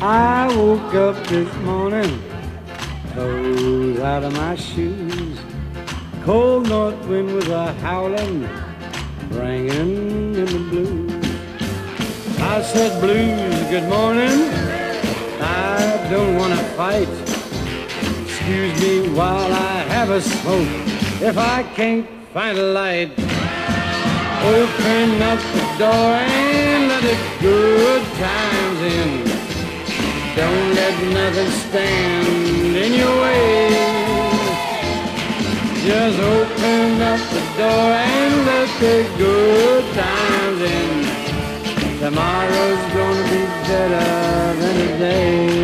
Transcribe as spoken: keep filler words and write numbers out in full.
I woke up this morning, toes out of my shoes. Cold north wind was a howling, ringing in the blues. I said, blues, good morning, I don't want to fight. Excuse me while I have a smoke if I can't find a light. Open up the door and let the good times in. Don't let nothing stand in your way. Just open up the door and let the good times in. Tomorrow's gonna be better than today.